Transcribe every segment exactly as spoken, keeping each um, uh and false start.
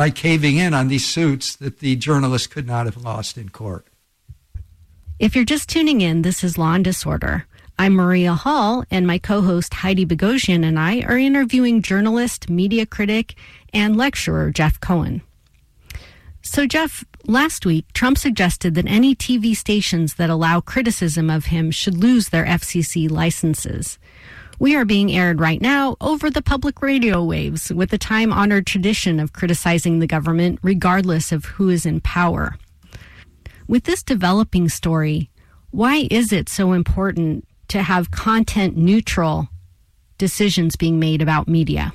by caving in on these suits that the journalists could not have lost in court. If you're just tuning in, this is Law and Disorder. I'm Maria Hall, and my co-host Heidi Bogosian and I are interviewing journalist, media critic, and lecturer Jeff Cohen. So, Jeff, last week, Trump suggested that any T V stations that allow criticism of him should lose their F C C licenses. We are being aired right now over the public radio waves with a time-honored tradition of criticizing the government regardless of who is in power. With this developing story, why is it so important to have content-neutral decisions being made about media?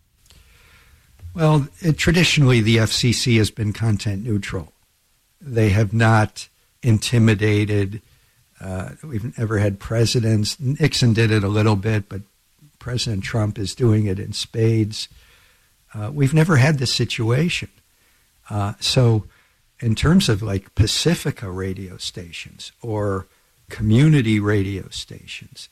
Well, it, traditionally, the F C C has been content neutral. They have not intimidated. Uh, we've never had presidents. Nixon did it a little bit, but President Trump is doing it in spades. Uh, we've never had this situation. Uh, so in terms of like Pacifica radio stations or community radio stations,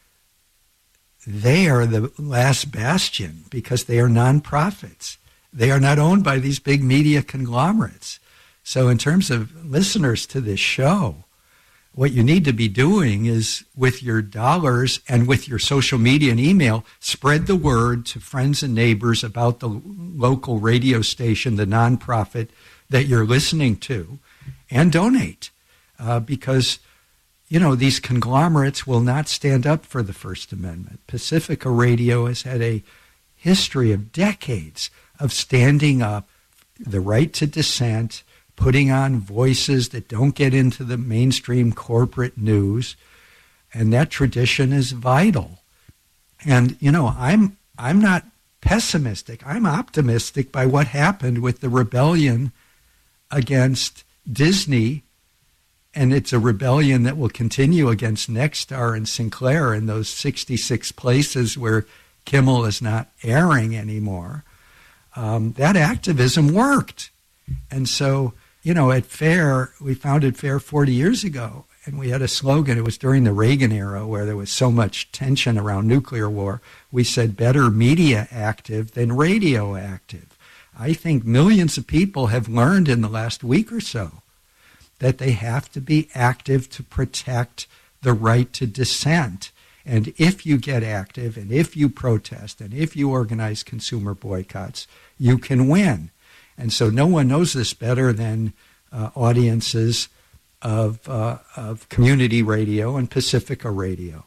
they are the last bastion because they are nonprofits. They are not owned by these big media conglomerates. So in terms of listeners to this show, what you need to be doing is with your dollars and with your social media and email, spread the word to friends and neighbors about the local radio station, the nonprofit that you're listening to, and donate uh, because you know, these conglomerates will not stand up for the First Amendment. Pacifica Radio has had a history of decades of standing up, the right to dissent, putting on voices that don't get into the mainstream corporate news, and that tradition is vital. And, you know, I'm I'm not pessimistic. I'm optimistic by what happened with the rebellion against Disney. And it's a rebellion that will continue against Nexstar and Sinclair in those sixty-six places where Kimmel is not airing anymore. Um, that activism worked. And so, you know, at FAIR, we founded FAIR forty years ago, and we had a slogan. It was during the Reagan era where there was so much tension around nuclear war. We said, better media active than radio active. I think millions of people have learned in the last week or so that they have to be active to protect the right to dissent. And if you get active, and if you protest, and if you organize consumer boycotts, you can win. And so no one knows this better than uh, audiences of, uh, of community radio and Pacifica Radio.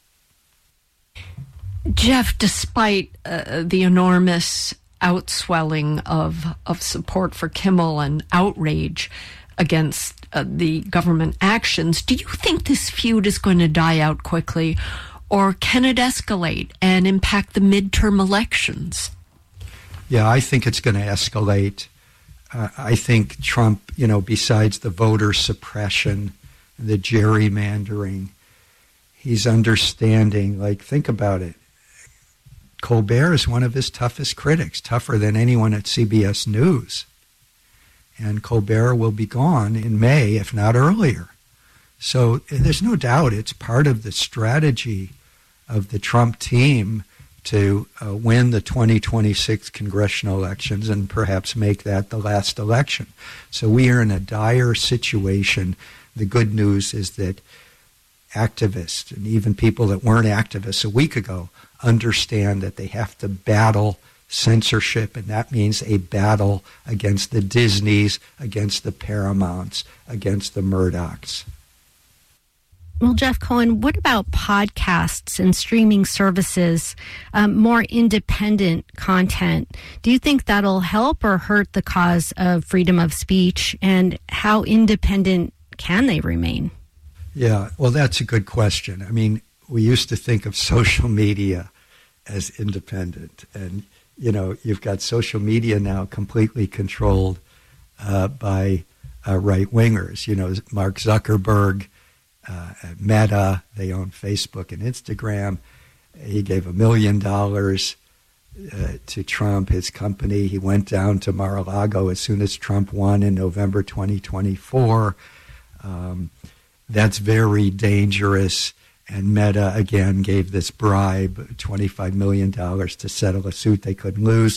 Jeff, despite uh, the enormous outswelling of, of support for Kimmel and outrage against uh, the government actions, do you think this feud is going to die out quickly, or can it escalate and impact the midterm elections? Yeah, I think it's going to escalate. Uh, I think Trump, you know, besides the voter suppression, the gerrymandering, he's understanding, like, think about it. Colbert is one of his toughest critics, tougher than anyone at C B S News. And Colbert will be gone in May, if not earlier. So there's no doubt it's part of the strategy of the Trump team to uh, win the twenty twenty-six congressional elections and perhaps make that the last election. So we are in a dire situation. The good news is that activists and even people that weren't activists a week ago understand that they have to battle censorship, and that means a battle against the Disneys, against the Paramounts, against the Murdochs. Well, Jeff Cohen, what about podcasts and streaming services, um, more independent content? Do you think that'll help or hurt the cause of freedom of speech, and how independent can they remain? Yeah, well, that's a good question. I mean, we used to think of social media as independent, and you know, you've got social media now completely controlled uh, by uh, right-wingers. You know, Mark Zuckerberg, uh, Meta, they own Facebook and Instagram. He gave a million dollars uh, to Trump, his company. He went down to Mar-a-Lago as soon as Trump won in November twenty twenty-four. Um, that's very dangerous. And Meta, again, gave this bribe, twenty-five million dollars, to settle a suit they couldn't lose.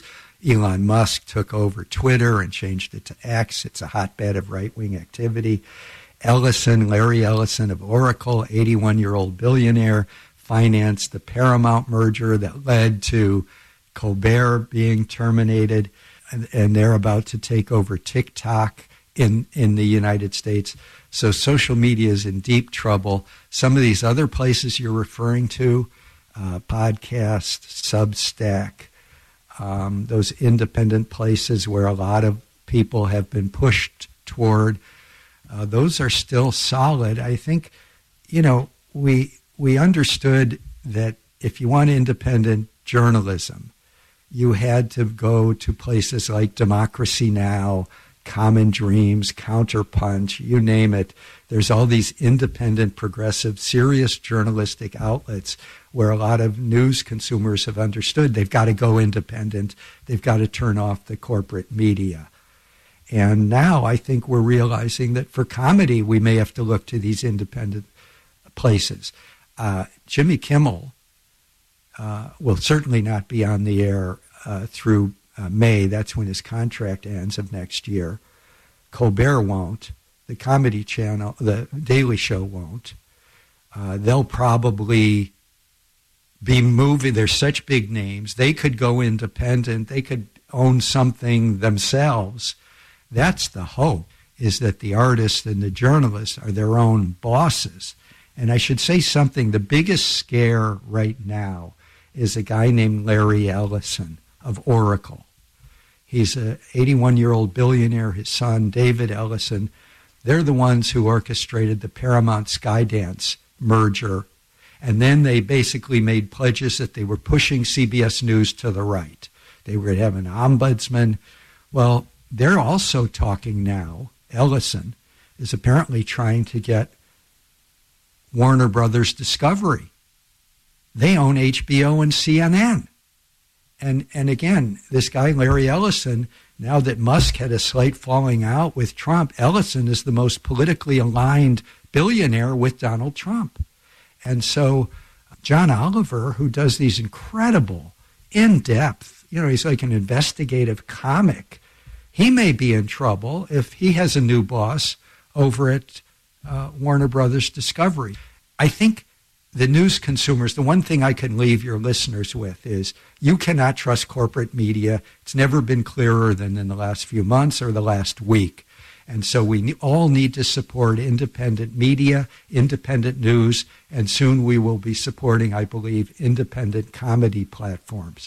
Elon Musk took over Twitter and changed it to X. It's a hotbed of right-wing activity. Ellison, Larry Ellison of Oracle, eighty-one-year-old billionaire, financed the Paramount merger that led to Colbert being terminated, and, and they're about to take over TikTok in, in the United States. So social media is in deep trouble. Some of these other places you're referring to, uh, podcast, Substack, um, those independent places where a lot of people have been pushed toward, uh, those are still solid. I think, you know, we we understood that if you want independent journalism, you had to go to places like Democracy Now!, Common Dreams, Counterpunch, you name it. There's all these independent, progressive, serious journalistic outlets where a lot of news consumers have understood they've got to go independent. They've got to turn off the corporate media. And now I think we're realizing that for comedy, we may have to look to these independent places. Uh, Jimmy Kimmel uh, will certainly not be on the air uh, through Uh, May. That's when his contract ends of next year. Colbert won't. The Comedy Channel, the Daily Show won't. Uh, they'll probably be moving. They're such big names. They could go independent. They could own something themselves. That's the hope, is that the artists and the journalists are their own bosses. And I should say something. The biggest scare right now is a guy named Larry Ellison of Oracle. He's an eighty-one-year-old billionaire. His son, David Ellison, they're the ones who orchestrated the Paramount Skydance merger. And then they basically made pledges that they were pushing C B S News to the right. They would have an ombudsman. Well, they're also talking now. Ellison is apparently trying to get Warner Brothers Discovery. They own H B O and C N N. And and again, this guy, Larry Ellison, now that Musk had a slight falling out with Trump, Ellison is the most politically aligned billionaire with Donald Trump. And so John Oliver, who does these incredible, in-depth, you know, he's like an investigative comic, he may be in trouble if he has a new boss over at uh, Warner Brothers Discovery. I think the news consumers, the one thing I can leave your listeners with is you cannot trust corporate media. It's never been clearer than in the last few months or the last week. And so we all need to support independent media, independent news, and soon we will be supporting, I believe, independent comedy platforms.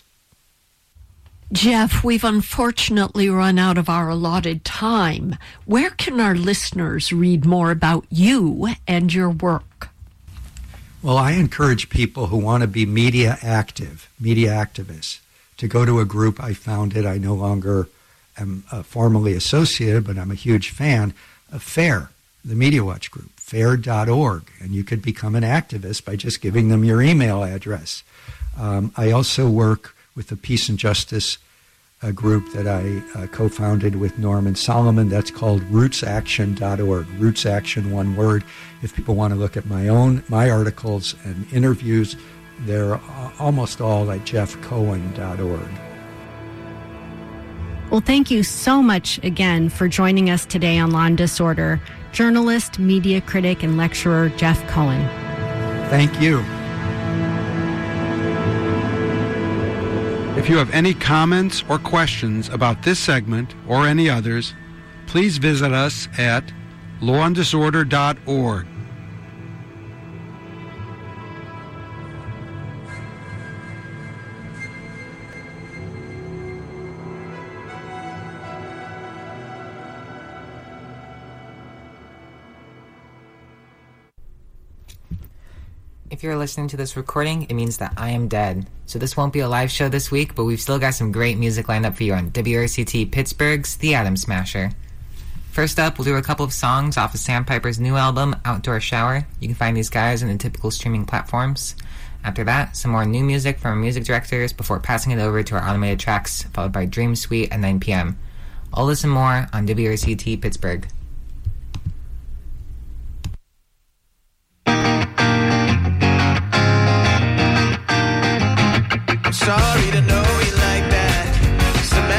Jeff, we've unfortunately run out of our allotted time. Where can our listeners read more about you and your work? Well, I encourage people who want to be media active, media activists, to go to a group I founded. I no longer am uh, formally associated, but I'm a huge fan of FAIR, the Media Watch group, fair dot org. And you could become an activist by just giving them your email address. Um, I also work with the Peace and Justice uh, group that I uh, co-founded with Norman Solomon. That's called roots action dot org, Roots Action, one word. If people want to look at my own, my articles and interviews, they're almost all at jeff cohen dot org. Well, thank you so much again for joining us today on Law and Disorder, journalist, media critic, and lecturer Jeff Cohen. Thank you. If you have any comments or questions about this segment or any others, please visit us at law and disorder dot org. If you're listening to this recording, it means that I am dead. So this won't be a live show this week, but we've still got some great music lined up for you on W R C T Pittsburgh's The Atom Smasher. First up, we'll do a couple of songs off of Sandpiper's new album, Outdoor Shower. You can find these guys on the typical streaming platforms. After that, some more new music from our music directors before passing it over to our automated tracks, followed by Dream Suite at nine p.m. All this and more on W R C T Pittsburgh. Sorry to know you like that. Some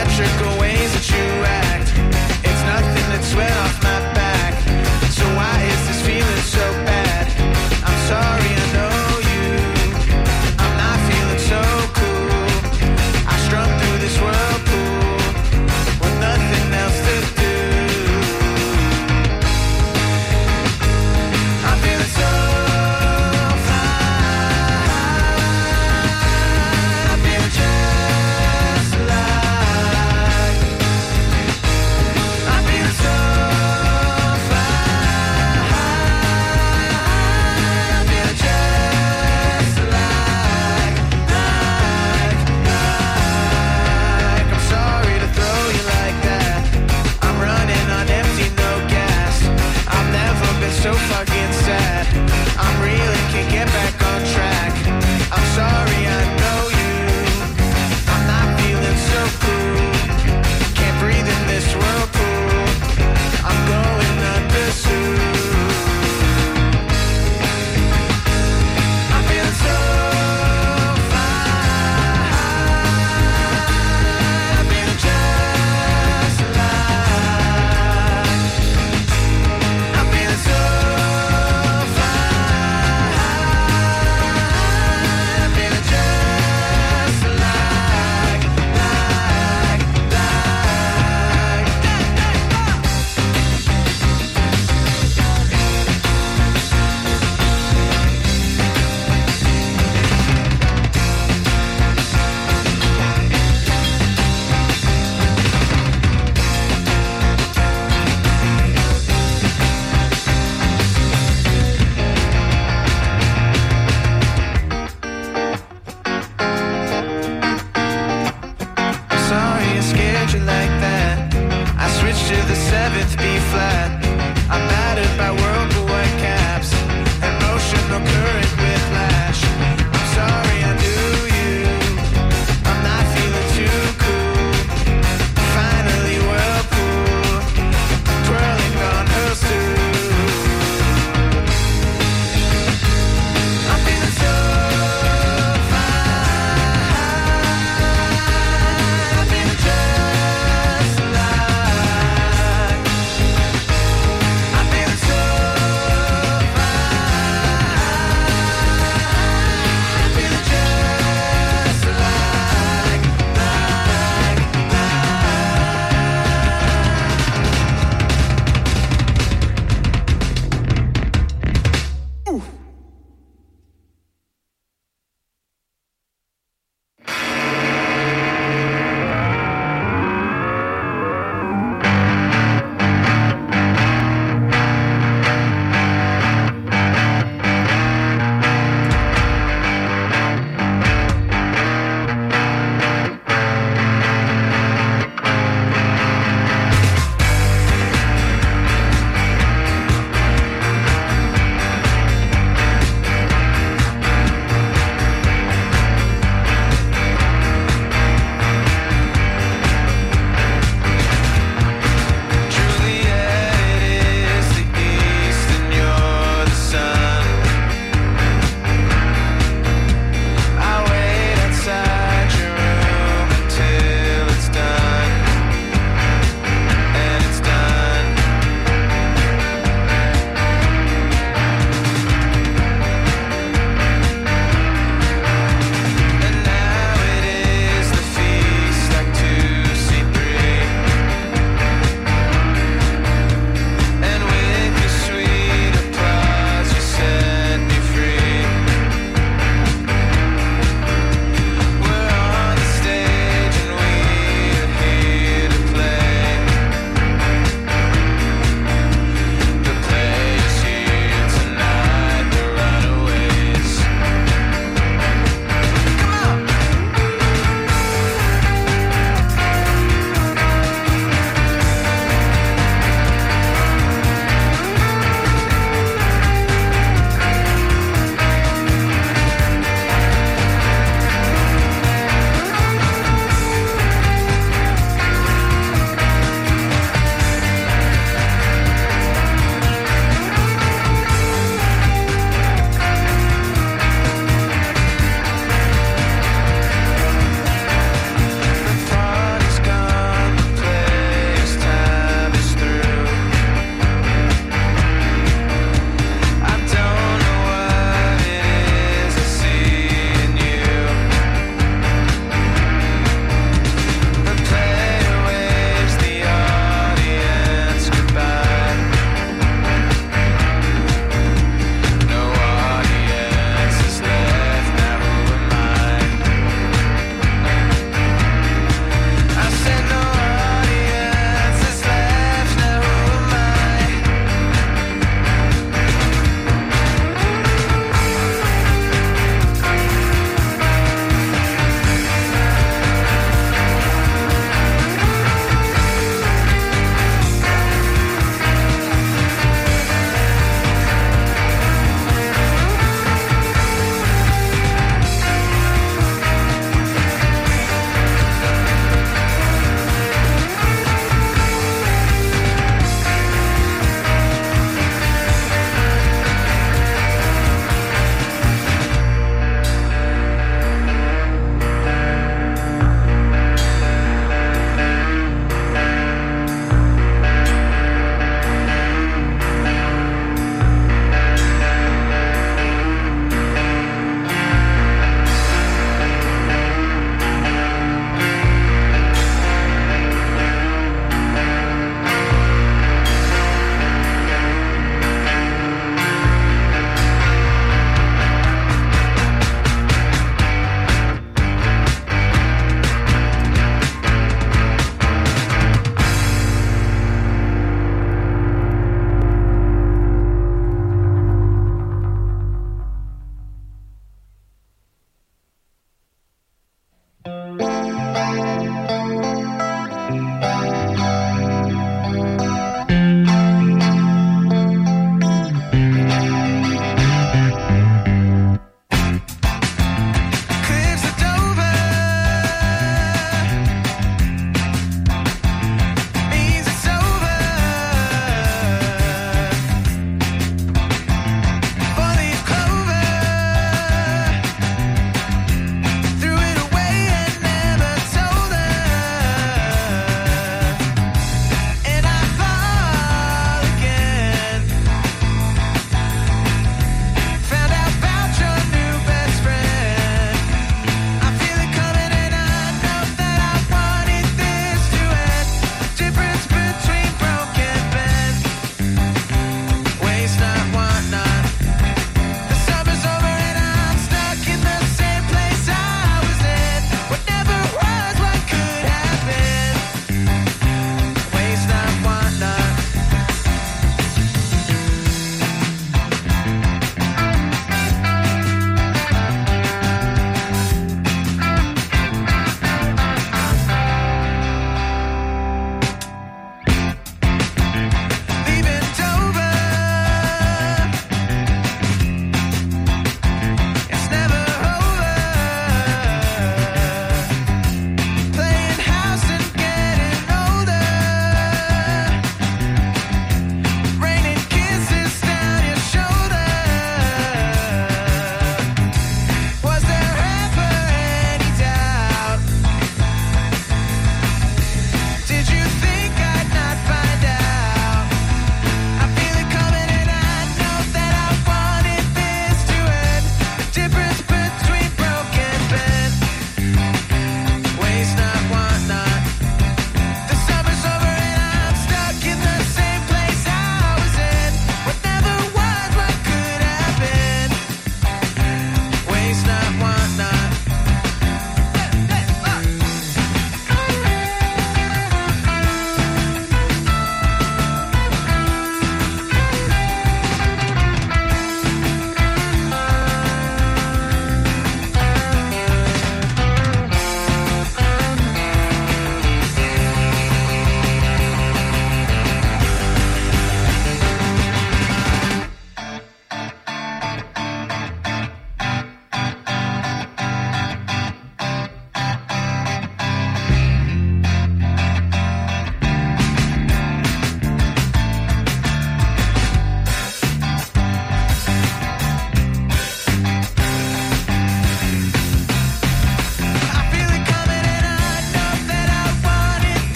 to the seventh B flat. I'm battered by whirlpool white caps, emotional current whiplash. I'm sorry I knew you, I'm not feeling too cool. Finally whirlpool, twirling on her stool. I'm feeling so fine, I'm feeling just like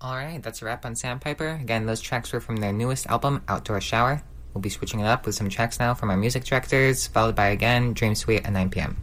All right, that's a wrap on Sandpiper. Again, those tracks were from their newest album, Outdoor Shower. We'll be switching it up with some tracks now from our music directors, followed by, again, Dream Suite at nine p.m.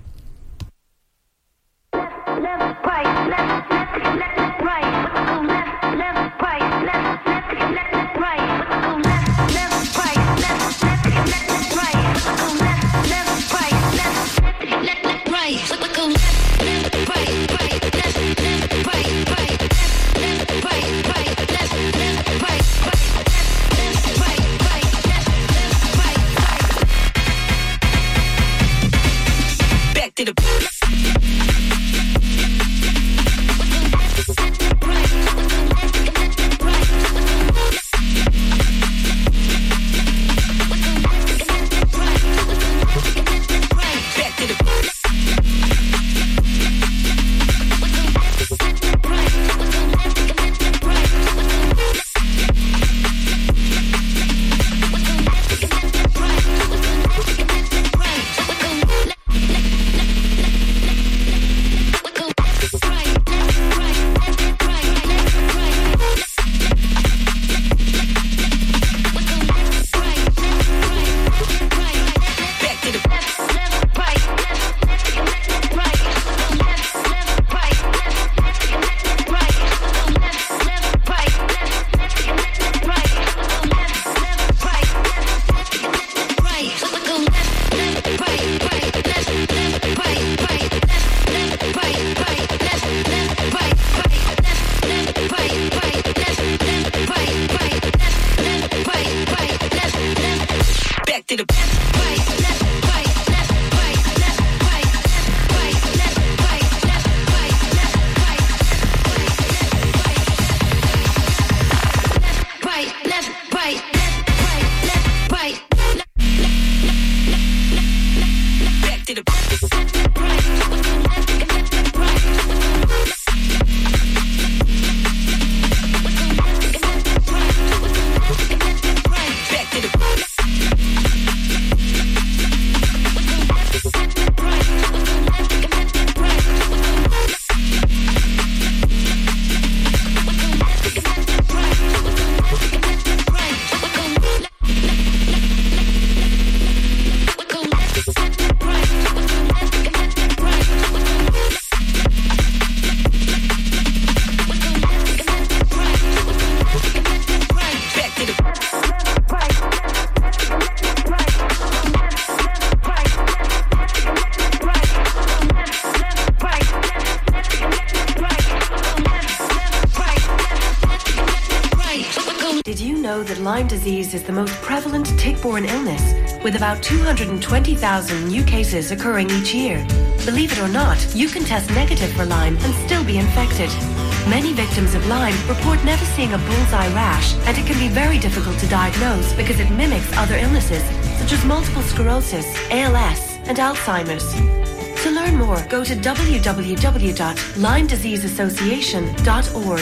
Lyme disease is the most prevalent tick-borne illness, with about two hundred twenty thousand new cases occurring each year. Believe it or not, you can test negative for Lyme and still be infected. Many victims of Lyme report never seeing a bullseye rash, and it can be very difficult to diagnose because it mimics other illnesses, such as multiple sclerosis, A L S, and Alzheimer's. To learn more, go to w w w dot lyme disease association dot org.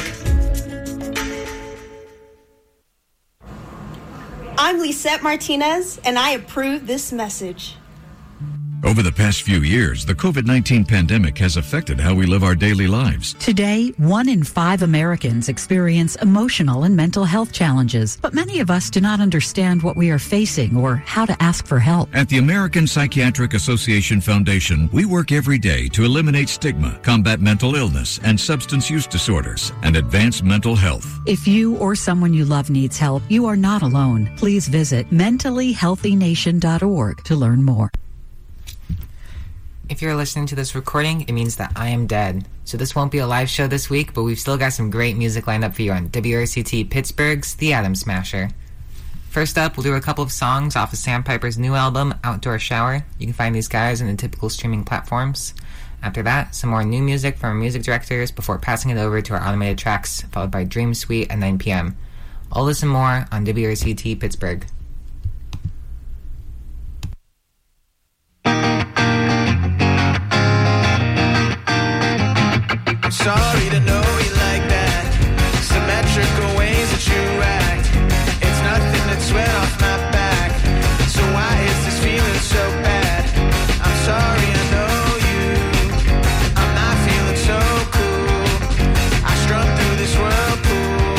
I'm Lisette Martinez, and I approve this message. Over the past few years, the covid nineteen pandemic has affected how we live our daily lives. Today, one in five Americans experience emotional and mental health challenges, but many of us do not understand what we are facing or how to ask for help. At the American Psychiatric Association Foundation, we work every day to eliminate stigma, combat mental illness and substance use disorders, and advance mental health. If you or someone you love needs help, you are not alone. Please visit mentally healthy nation dot org to learn more. If you're listening to this recording, it means that I am dead. So this won't be a live show this week, but we've still got some great music lined up for you on W R C T Pittsburgh's The Atom Smasher. First up, we'll do a couple of songs off of Sandpiper's new album, Outdoor Shower. You can find these guys on the typical streaming platforms. After that, some more new music from our music directors before passing it over to our automated tracks, followed by Dream Suite at nine p.m. All this and more on W R C T Pittsburgh. Sorry to know you like that. Symmetrical ways that you act. It's nothing that sweat off my back. So why is this feeling so bad? I'm sorry, I know you. I'm not feeling so cool. I strung through this whirlpool.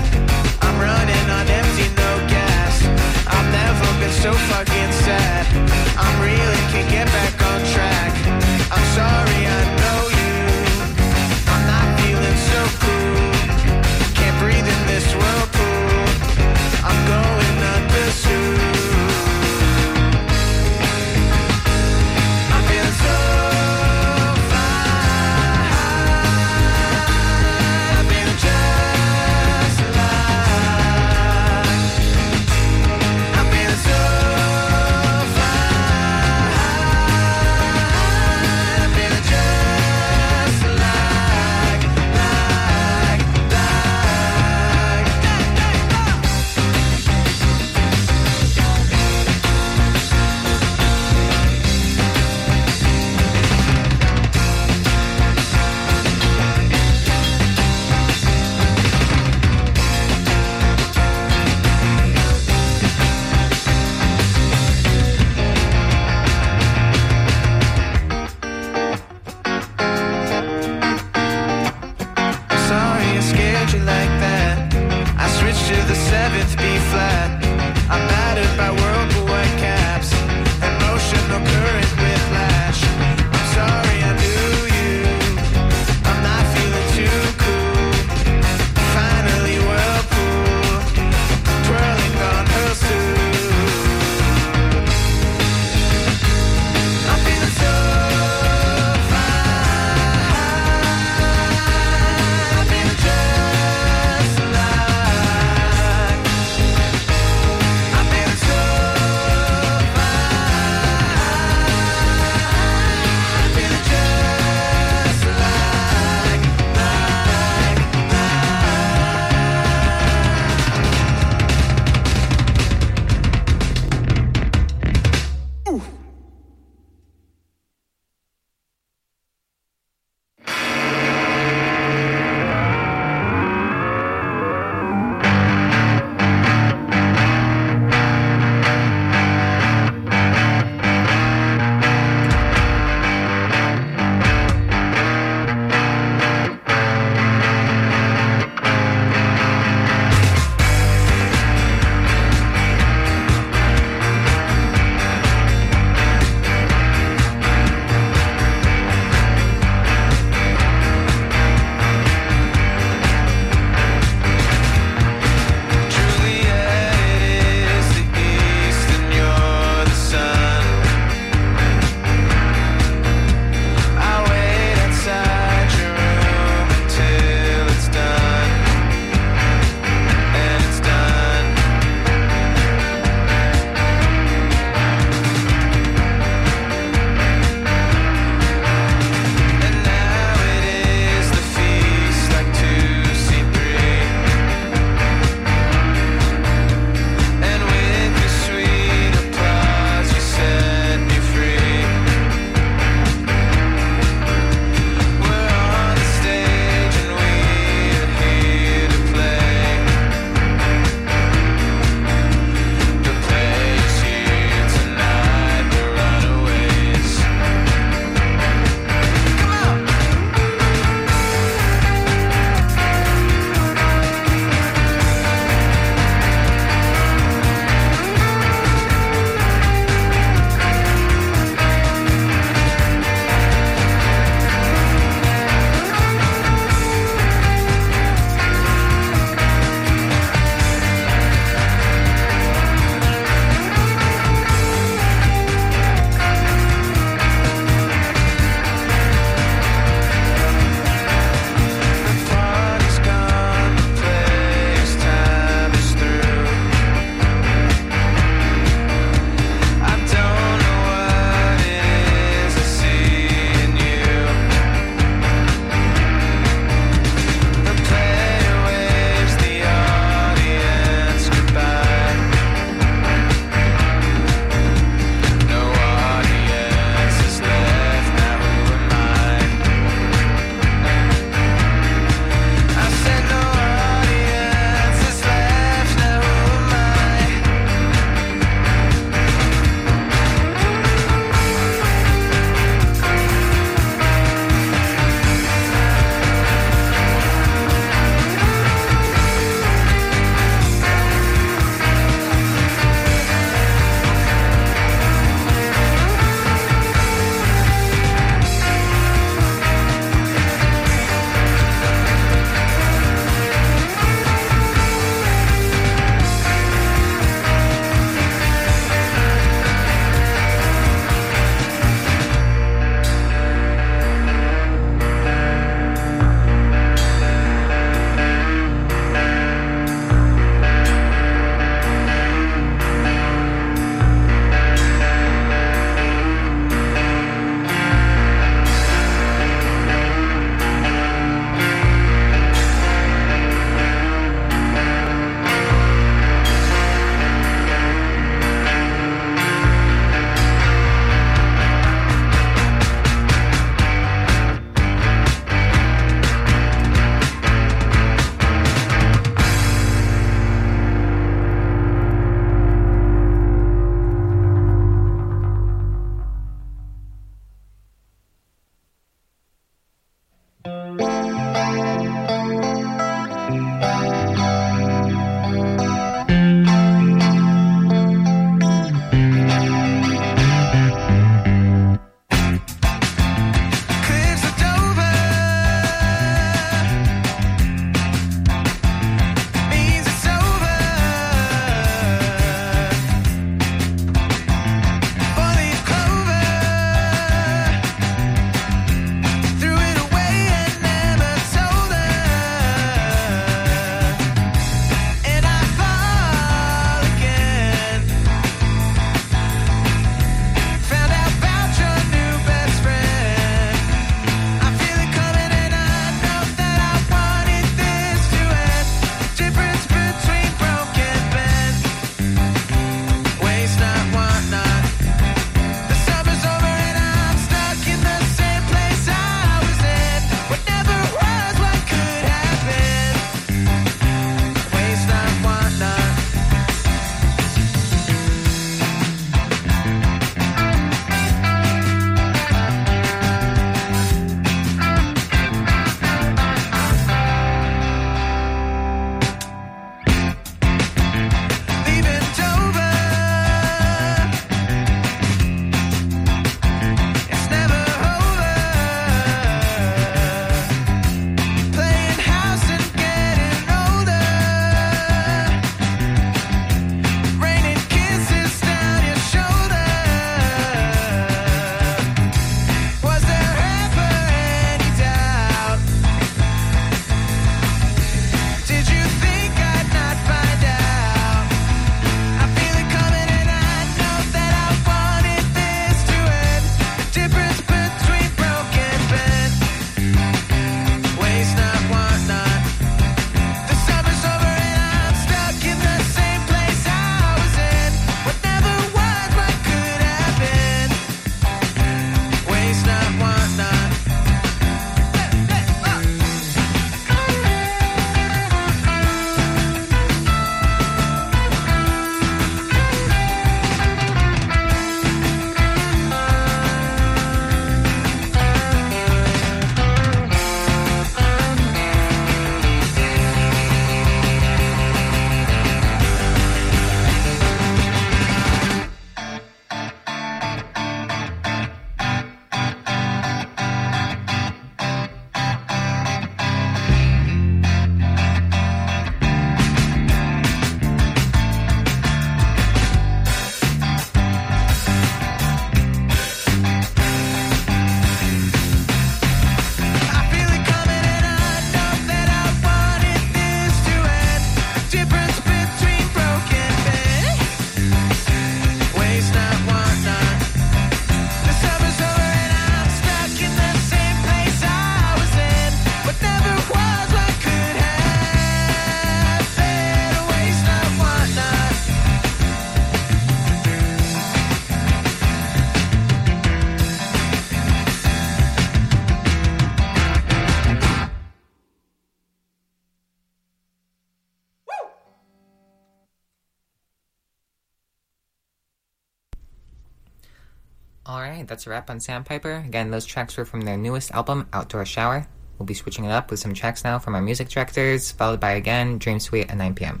All right, that's a wrap on Sandpiper. Again, those tracks were from their newest album, Outdoor Shower. We'll be switching it up with some tracks now from our music directors, followed by, again, Dream Suite at nine p.m.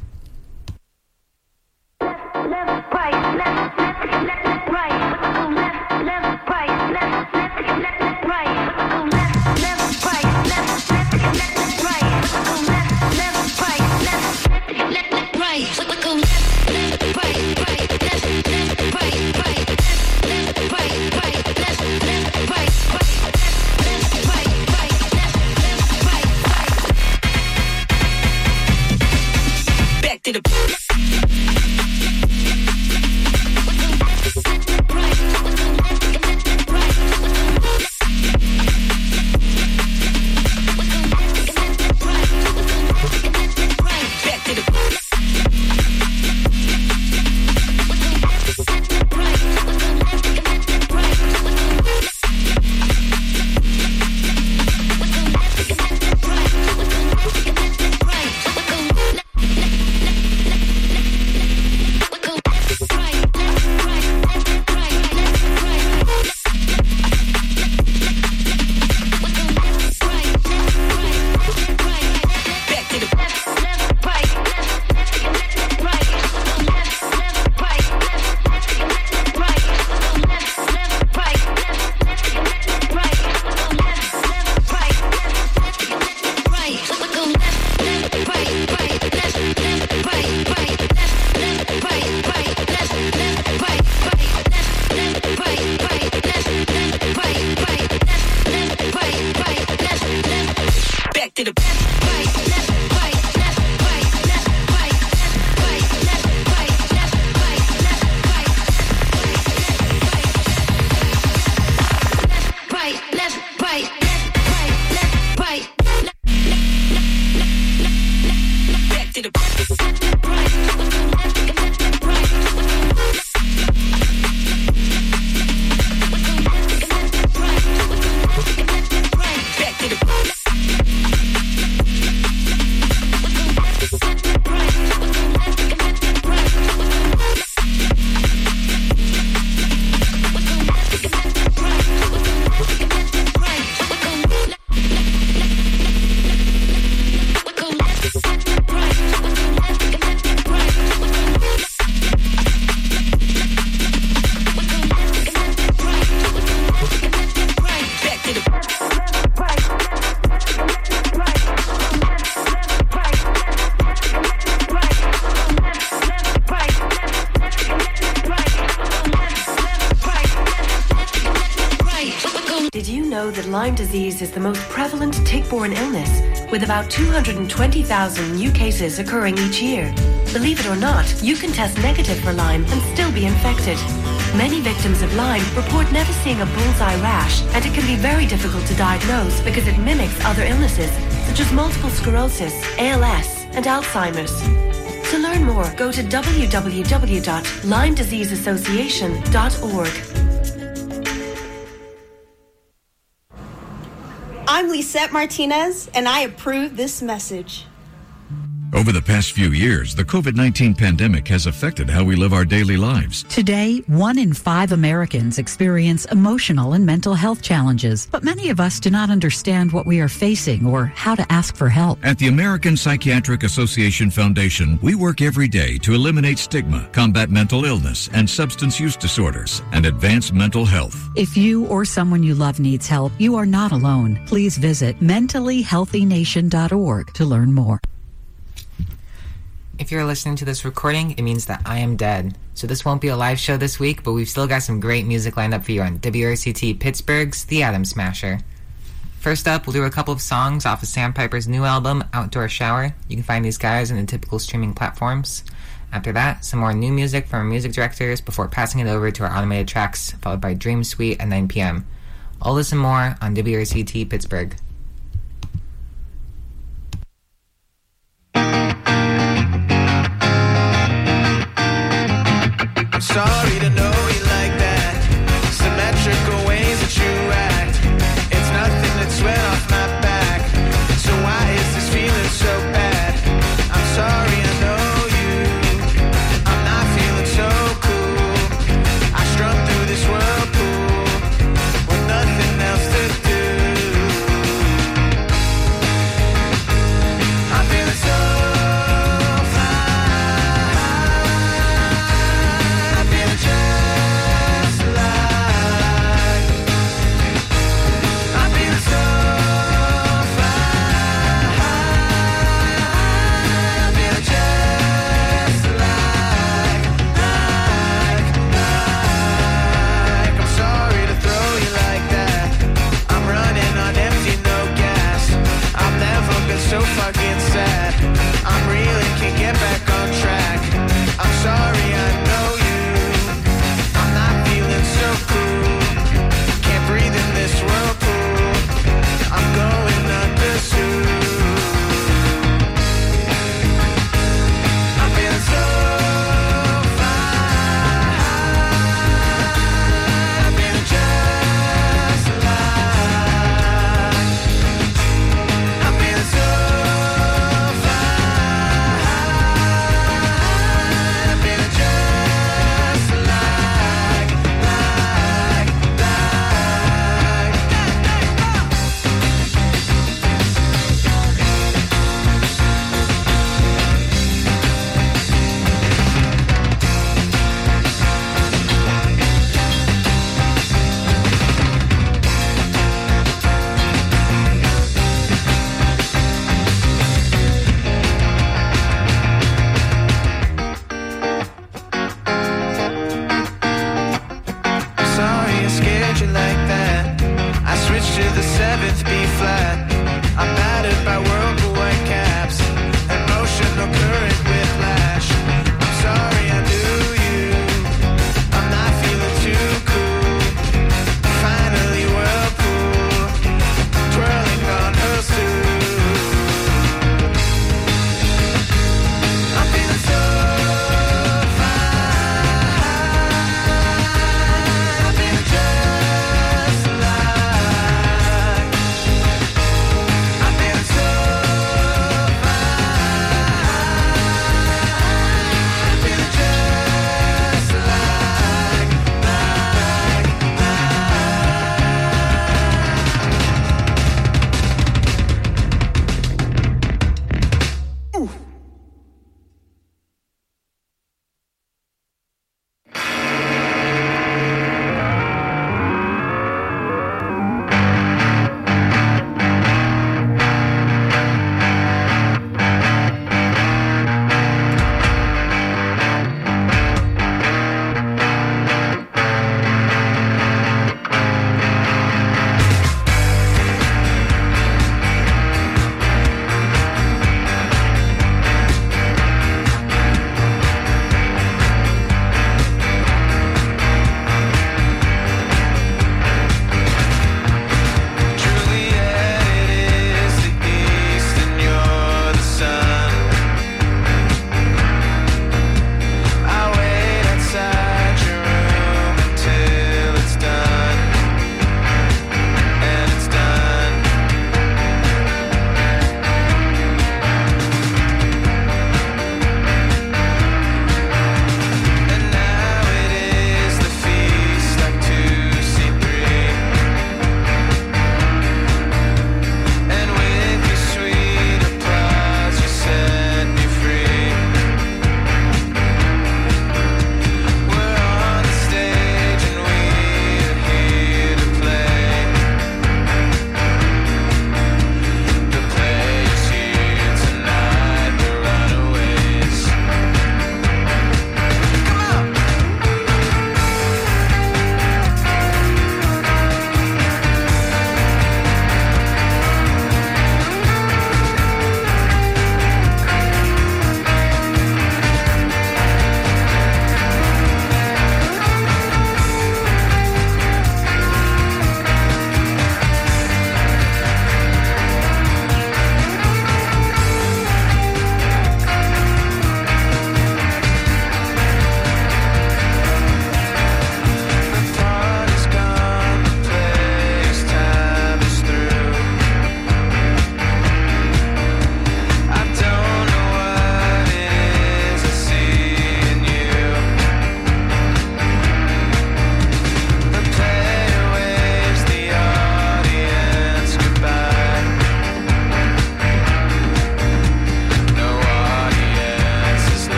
Back to the Lyme disease is the most prevalent tick-borne illness, with about two hundred twenty thousand new cases occurring each year. Believe it or not, you can test negative for Lyme and still be infected. Many victims of Lyme report never seeing a bullseye rash, and it can be very difficult to diagnose because it mimics other illnesses, such as multiple sclerosis, A L S, and Alzheimer's. To learn more, go to w w w dot lyme disease association dot org. I'm Lisette Martinez, and I approve this message. Over the past few years, the covid nineteen pandemic has affected how we live our daily lives. Today, one in five Americans experience emotional and mental health challenges, but many of us do not understand what we are facing or how to ask for help. At the American Psychiatric Association Foundation, we work every day to eliminate stigma, combat mental illness and substance use disorders, and advance mental health. If you or someone you love needs help, you are not alone. Please visit mentally healthy nation dot org to learn more. If you're listening to this recording, it means that I am dead. So this won't be a live show this week, but we've still got some great music lined up for you on W R C T Pittsburgh's The Atom Smasher. First up, we'll do a couple of songs off of Sandpiper's new album, Outdoor Shower. You can find these guys on the typical streaming platforms. After that, some more new music from our music directors before passing it over to our automated tracks, followed by Dream Suite at nine p.m. All this and more on W R C T Pittsburgh. I'm sorry to know you like that. Symmetrical ways that you act. It's nothing that's sweat off my back. So why is this feeling so bad? I'm sorry, I know you. I'm not feeling so cool. I strung through this whirlpool. to the seventh B flat. I'm battered by whirlpool white caps, emotional current whiplash. I'm sorry I knew you, I'm not feeling too cool. Finally whirlpool, twirling on her suit. I'm feeling so fine, I'm feeling just like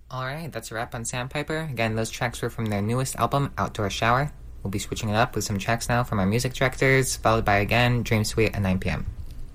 All right, that's a wrap on Sandpiper. Again, those tracks were from their newest album, Outdoor Shower. We'll be switching it up with some tracks now from our music directors, followed by, again, Dream Suite at nine p.m.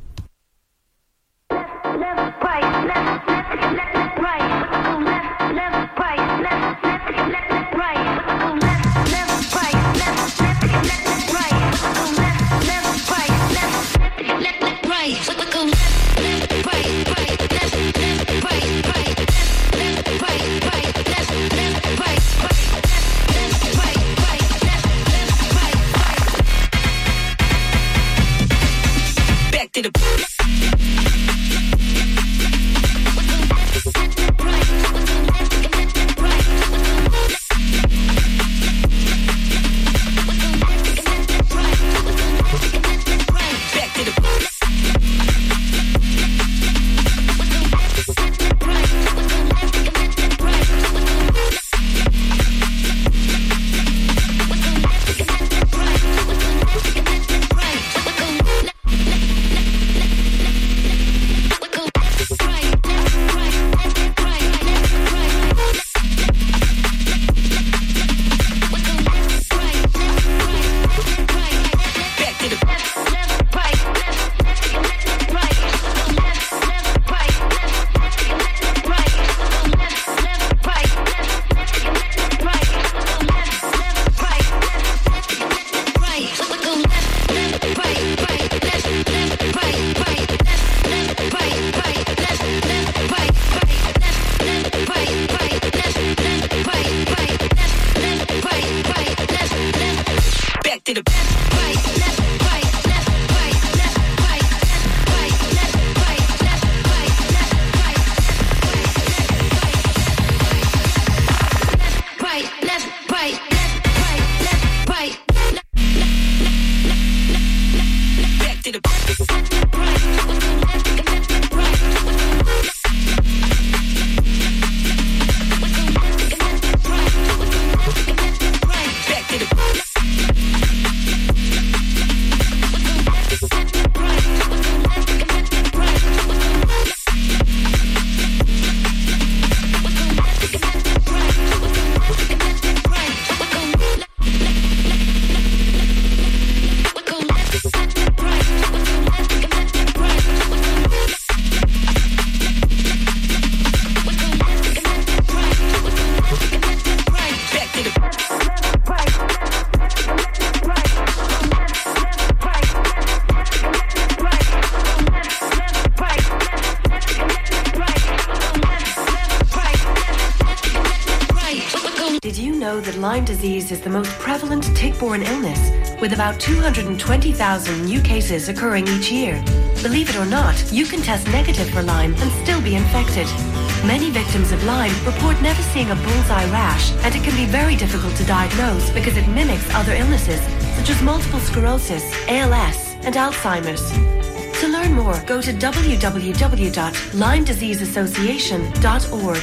Lyme disease is the most prevalent tick-borne illness, with about two hundred twenty thousand new cases occurring each year. Believe it or not, you can test negative for Lyme and still be infected. Many victims of Lyme report never seeing a bullseye rash, and it can be very difficult to diagnose because it mimics other illnesses, such as multiple sclerosis, A L S, and Alzheimer's. To learn more, go to w w w dot lyme disease association dot org.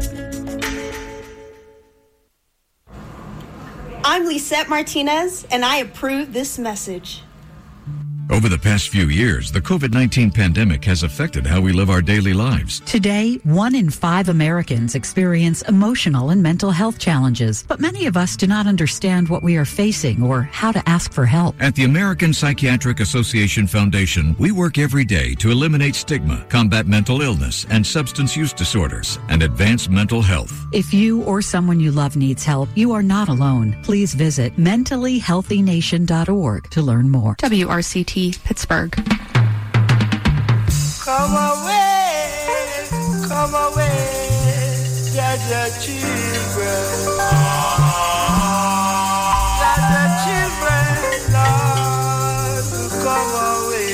I'm Lisette Martinez, and I approve this message. Over the past few years, the covid nineteen pandemic has affected how we live our daily lives. Today, one in five Americans experience emotional and mental health challenges, but many of us do not understand what we are facing or how to ask for help. At the American Psychiatric Association Foundation, we work every day to eliminate stigma, combat mental illness and substance use disorders, and advance mental health. If you or someone you love needs help, you are not alone. Please visit mentally healthy nation dot org to learn more. W R C T Pittsburgh. Come away, come away, Jaja children. Jaja children, Lord, come away.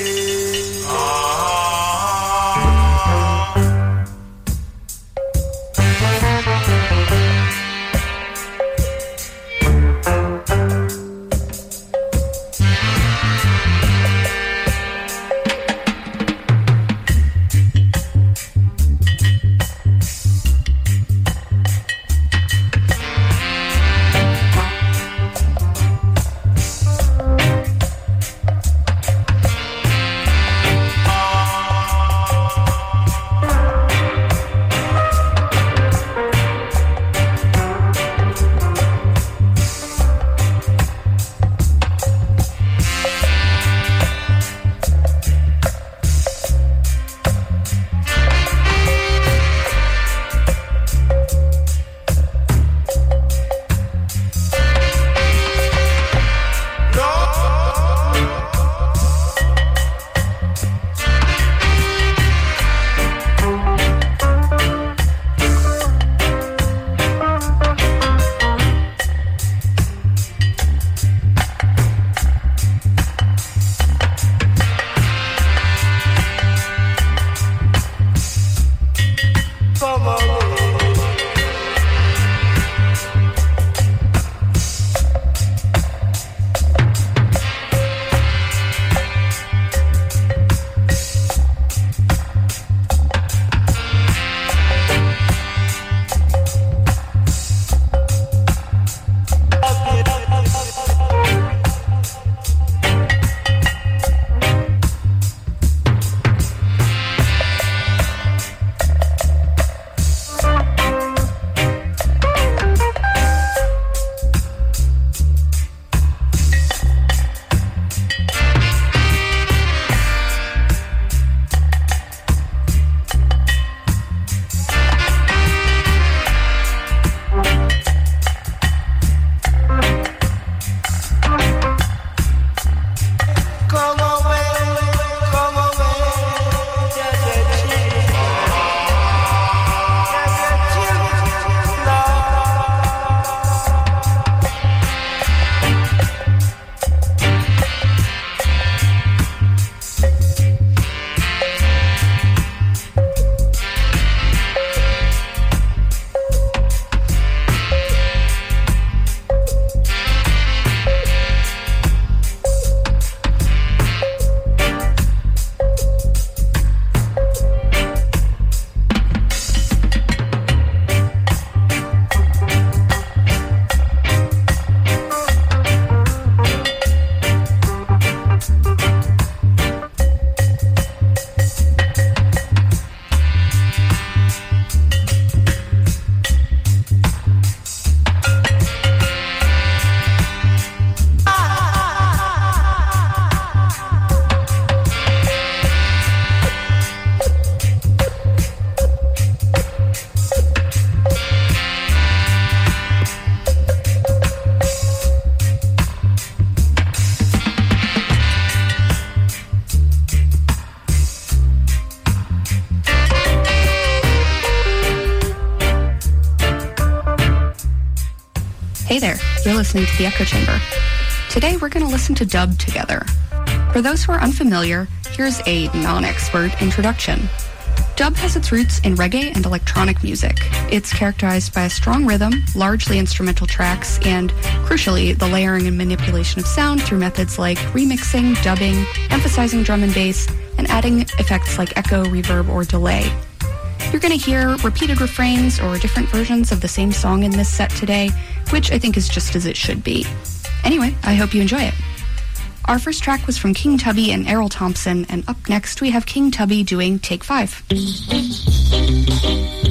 You're listening to The Echo Chamber. Today we're going to listen to dub together. For those who are unfamiliar, here's a non-expert introduction. Dub has its roots in reggae and electronic music. It's characterized by a strong rhythm, largely instrumental tracks, and, crucially, the layering and manipulation of sound through methods like remixing, dubbing, emphasizing drum and bass, and adding effects like echo, reverb, or delay. You're going to hear repeated refrains or different versions of the same song in this set today, which I think is just as it should be. Anyway, I hope you enjoy it. Our first track was from King Tubby and Errol Thompson, and up next we have King Tubby doing Take Five.